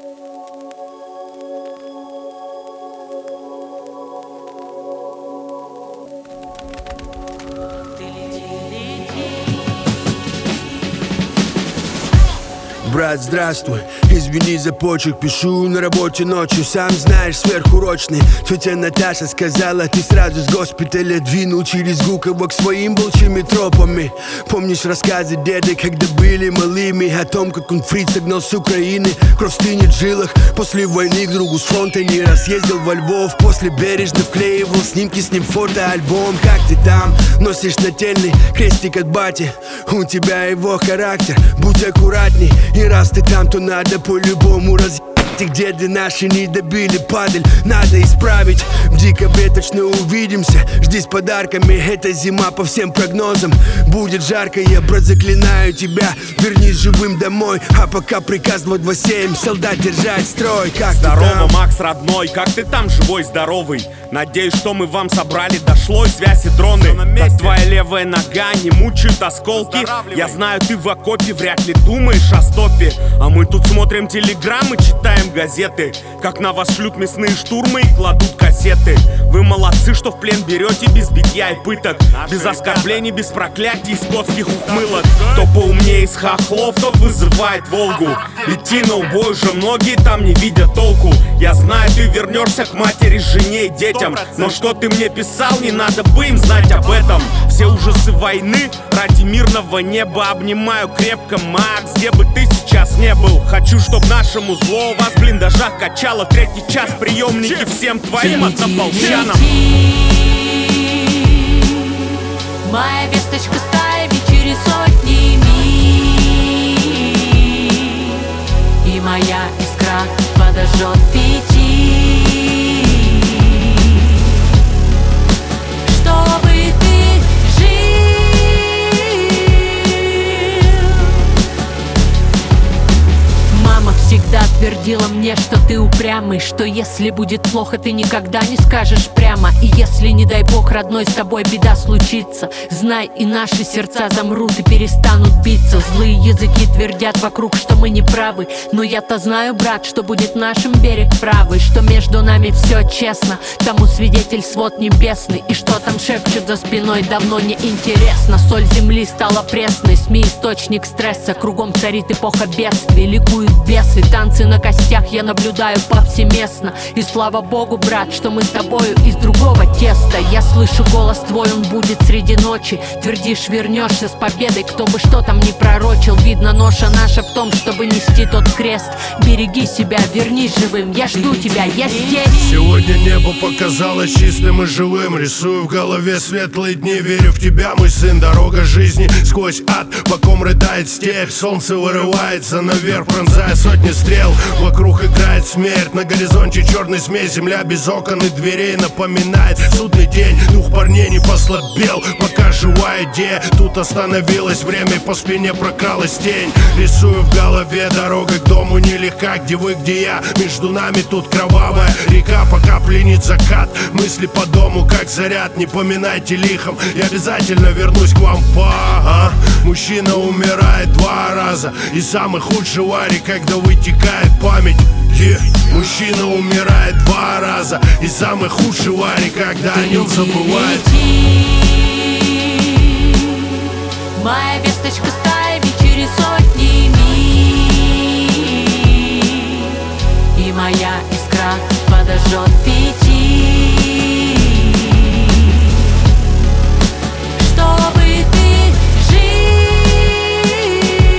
Брат, здравствуй, извини за почерк, пишу на работе ночью. Сам знаешь, сверхурочный. Тетя Наташа сказала, ты сразу с госпиталя двинул через Гуково к своим волчьими тропами. Помнишь рассказы деда, когда были малыми, о том, как он фриц согнал с Украины, кровь стынет в жилах. После войны к другу с фронта не раз ездил во Львов. После бережно вклеивал снимки, с ним фотоальбом. Как ты там? Носишь нательный крестик от бати. У тебя его характер, будь аккуратней. И раз ты там, то надо по-любому разъебать. Их деды наши не добили падаль, надо исправить. В декабре точно увидимся, жди с подарками. Эта зима по всем прогнозам будет жарко. Я, брат, заклинаю тебя, вернись живым домой. А пока приказ 227, солдат держать строй. Как здорово, Макс, родной, как ты там, живой, здоровый? Надеюсь, что мы вам собрали, дошло и связь и дроны. Так твоя левая нога не мучают осколки. Я знаю, ты в окопе вряд ли думаешь о стопе. А мы тут смотрим телеграммы, читаем газеты, как на вас шлют мясные штурмы и кладут кассеты. Вы молодцы, что в плен берете без битья и пыток, без оскорблений, без проклятий и скотских ухмылок. Кто поумнее из хохлов, тот вызывает Волгу. Идти на убой уже многие там не видят толку. Я знаю, ты вернешься к матери, жене и детям, но что ты мне писал, не надо бы им знать об этом. Все ужасы войны ради мирного неба. Обнимаю крепко, Макс, где бы ты сейчас не был. Хочу, чтоб нашему зло вас в блиндажах качало. Третий час, приемники всем твоим однополчанам. Моя весточка стаями через сотни миль, и моя искра подожжет фитиль, чтобы ты жил. Мама всегда твердила мне, что ты упрямый, что если будет плохо, ты никогда не скажешь прямо. И если, не дай бог, родной, с тобой беда случится, знай, и наши сердца замрут и перестанут биться. Злые языки твердят вокруг, что мы не правы, но я-то знаю, брат, что будет нашим берег правый, что между нами все честно, тому свидетель свод небесный. И что там шепчут за спиной, давно не интересно. Соль земли стала пресной, СМИ источник стресса, кругом царит эпоха бедствий, ликуют бесы, танцы на костях я наблюдаю повсеместно. И слава богу, брат, что мы с тобою из другого теста. Я слышу голос твой, он будет среди ночи. Твердишь, вернешься с победой, кто бы что там ни пророчил. Видно, ноша наша в том, чтобы нести тот крест. Береги себя, вернись живым, я жду тебя, я здесь. Сегодня небо показалось чистым и живым. Рисую в голове светлые дни, верю в тебя, мой сын. Дорога жизни сквозь ад, по ком рыдает степь. Солнце вырывается наверх, пронзая сотни стрел. Вокруг играет смерть, на горизонте черный смесь. Земля без окон и дверей напоминает судный день. Дух парней не послабел, пока живая идея тут остановилась. Время по спине прокралась тень. Рисую в голове, дорога к дому нелегка. Где вы, где я, между нами тут кровавая река. Пока пленит закат, мысли по дому как заряд. Не поминайте лихом, я обязательно вернусь к вам. Мужчина умирает 2 раза, и самый худший вари, когда вытекает память. Мужчина умирает 2 раза, и самый худший вари, когда о нем забывает. Моя весточка стаями через сотни миль, и моя искра подожжет фитиль, чтобы ты жил.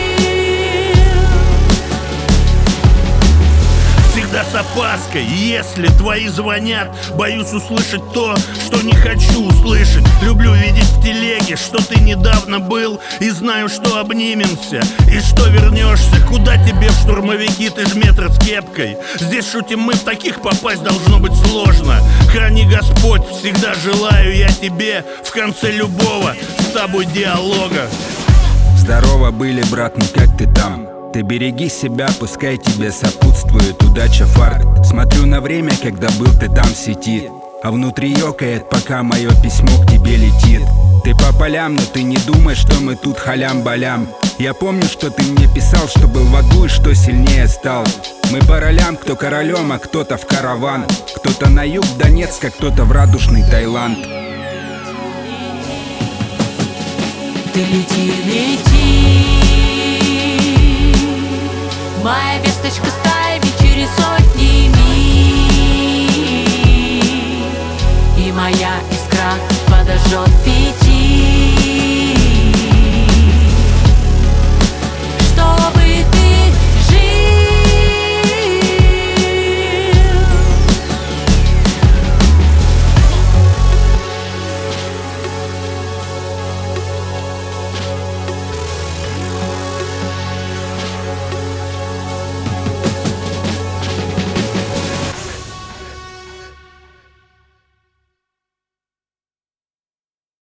Всегда с опаской, если твои звонят, боюсь услышать то, что не хочу услышать. Люблю видеть в телеге, что ты недавно был, и знаю, что обнимемся, и что вернешься. Куда тебе в штурмовики, ты ж метр с кепкой. Здесь шутим мы, в таких попасть должно быть сложно. Храни Господь, всегда желаю я тебе в конце любого с тобой диалога. Здорово были, брат, ну как ты там? Ты береги себя, пускай тебе сопутствует удача, фарт. Смотрю на время, когда был ты там в сети, а внутри ёкает, пока мое письмо к тебе летит. Ты по полям, но ты не думай, что мы тут халям-балям. Я помню, что ты мне писал, что был в аду и что сильнее стал. Мы по ролям, кто королем, а кто-то в караван. Кто-то на юг Донецка, кто-то в радужный Таиланд. Ты лети, лети, моя весточка.